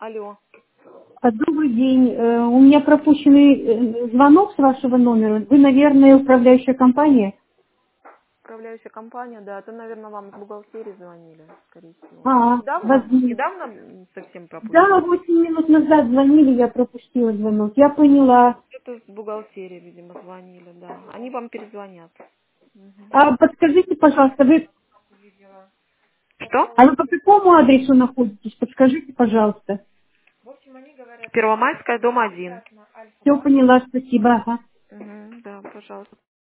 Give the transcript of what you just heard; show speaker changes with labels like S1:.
S1: Алло.
S2: Добрый день. У меня пропущенный звонок с вашего номера. Вы, наверное, управляющая компания?
S1: Управляющая компания, да. Это, наверное, вам с бухгалтерии звонили, скорее всего. Недавно?
S2: Возможно.
S1: Недавно совсем
S2: Да,
S1: пропустили?
S2: 8 минут назад звонили, я пропустила звонок. Я поняла.
S1: Это с бухгалтерии, видимо, звонили, да. Они вам перезвонят.
S2: Подскажите, пожалуйста,
S1: Что?
S2: вы по какому адресу находитесь? Подскажите, пожалуйста.
S1: Первомайская, дом 1.
S2: Все поняла, спасибо. Ага.
S1: Да, пожалуйста.